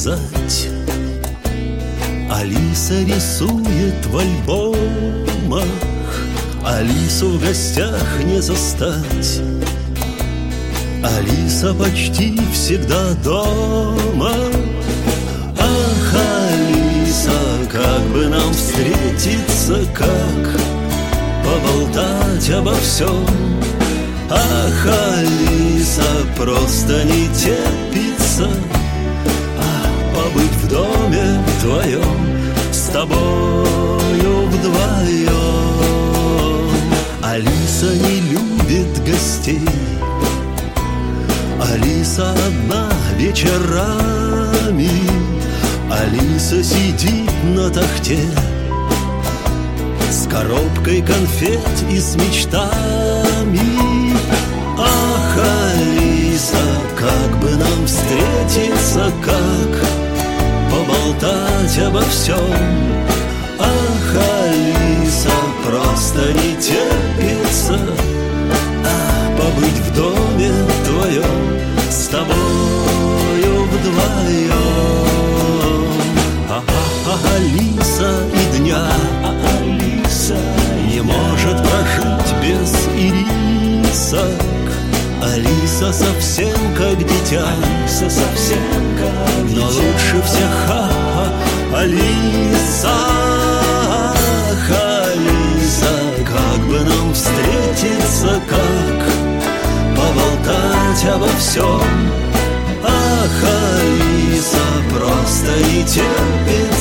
сказать. Алиса рисует в альбомах, Алису в гостях не застать. Алиса почти всегда дома. Ах, Алиса, как бы нам встретиться, как поболтать обо всем. Ах, Алиса, просто не терпится побыть в доме твоем, с тобою вдвоем. Алиса не любит гостей, Алиса одна вечерами, Алиса сидит на тахте с коробкой конфет и с мечтами. Ах, Алиса, как бы нам встретиться, как поболтать обо всем. Ах, Алиса, просто не терпится побыть в доме твоем, с тобою вдвоем. Алиса и дня Алиса не может прожить без ирисок. Алиса совсем как дитя, Алиса совсем как дитя. Но лучше всех Алиса. Ах, Алиса, как бы нам встретиться, как поболтать обо всем. Ах, Алиса, просто не терпит